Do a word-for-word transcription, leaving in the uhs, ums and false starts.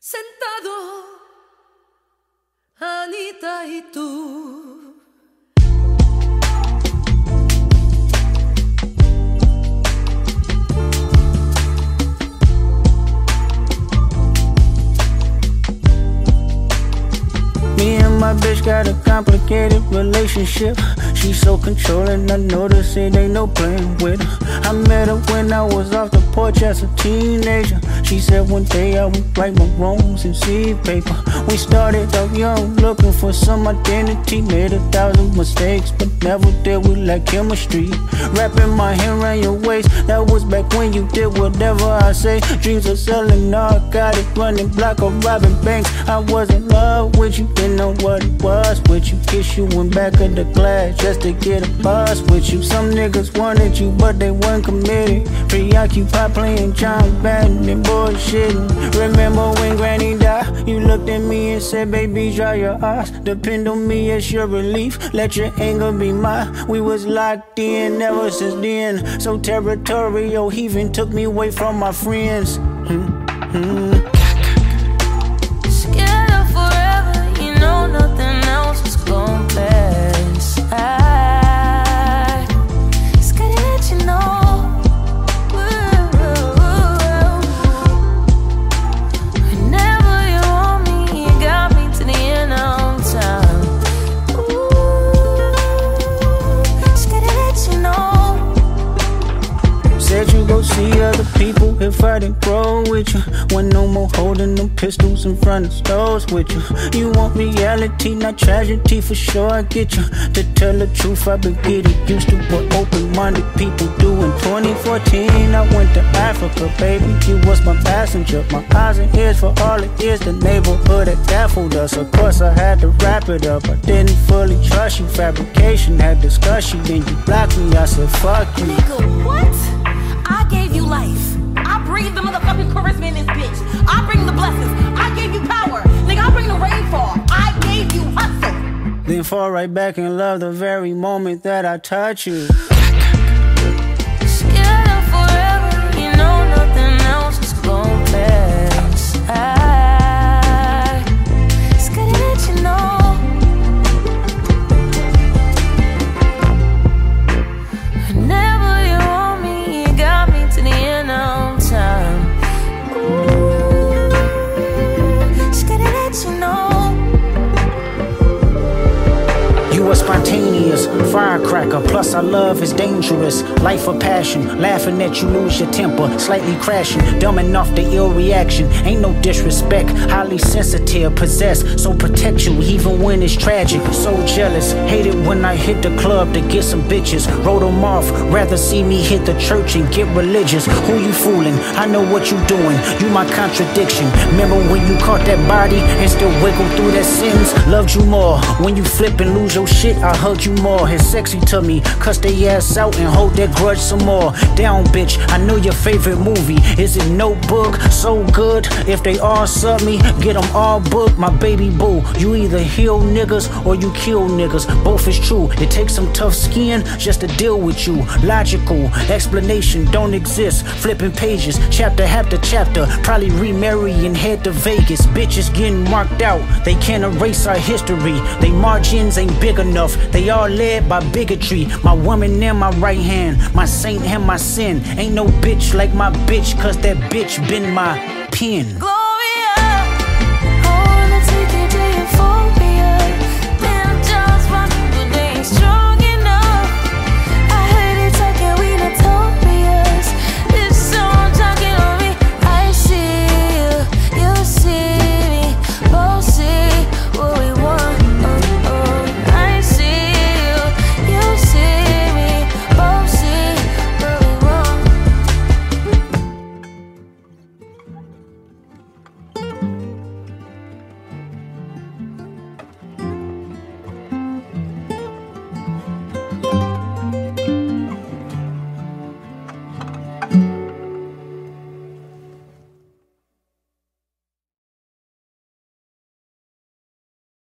Sentado, Anita y tú. Me and my bitch got a complicated relationship. She's so controlling, I notice it ain't no playing with her. I met her when I was off the porch as a teenager. She said one day I would right my wrongs and see paper. We started out young, looking for some identity. Made a thousand mistakes, but never did we like chemistry. Wrapping my hand around your waist, that was back when you did whatever I say. Dreams of selling narcotics, running block or robbing banks. I was in love with you, didn't know what it was with you. Kiss you in back of the class just to get a buzz with you. Some niggas wanted you, but they weren't committed. Preoccupied playing John Madden and bullshitting. Remember when Granny died? You looked at me and said, baby, dry your eyes. Depend on me as your relief. Let your anger be mine. We was locked in ever since then. So territorial, he even took me away from my friends. Mm-hmm. Scared of forever, you know nothing else is gon' pass. I scared to let you know. Whenever you want me, you got me to the end of time. Ooh, scared to let you know. Said you go see other people if I didn't grow with you. When no more holding them pistols in front of stores with you. You want reality, not tragedy, for sure I get you. To tell the truth, I've been getting used to what open-minded people do. In twenty fourteen, I went to Africa, baby. You was my passenger, my eyes and ears for all it is. The neighborhood that baffled us. Of course, I had to wrap it up. I didn't fully trust you. Fabrication had discussion, then you blocked me. I said, fuck you. Nigga, what? I gave you life. I breathe the motherfucking charisma in this bitch. I bring the blessings. I gave you power. Nigga, I bring the rainfall. I gave you hustle. Then fall right back and love the very moment that I touch you. Scared of forever, you know nothing else is gon' pass. I scared to let you know. Whenever you want me, you got me to the end of time. Ooh, scared to let you know. You are spontaneous, firecracker, plus our love is dangerous. Life of passion, laughing at you lose your temper, slightly crashing, dumbing off the ill reaction. Ain't no disrespect, highly sensitive, possessed, so protect you even when it's tragic. So jealous, hate it when I hit the club to get some bitches. Wrote them off, rather see me hit the church and get religious. Who you fooling? I know what you doing, you my contradiction. Remember when you caught that body and still wiggle through that sins? Loved you more, when you flip and lose your shit, I hugged you more. It's sexy to me, cuss they ass out and hold that grudge some more. Down bitch, I know your favorite movie. Is it Notebook? So good, if they all sub me, get them all booked. My baby boo, you either heal niggas or you kill niggas. Both is true, it takes some tough skin just to deal with you. Logical, explanation don't exist. Flipping pages, chapter after chapter. Probably remarry and head to Vegas. Bitches getting marked out, they can't erase our history. They margins ain't big enough, they all led by bigotry. My woman in my right hand, my saint and my sin. Ain't no bitch like my bitch, cause that bitch been my pen.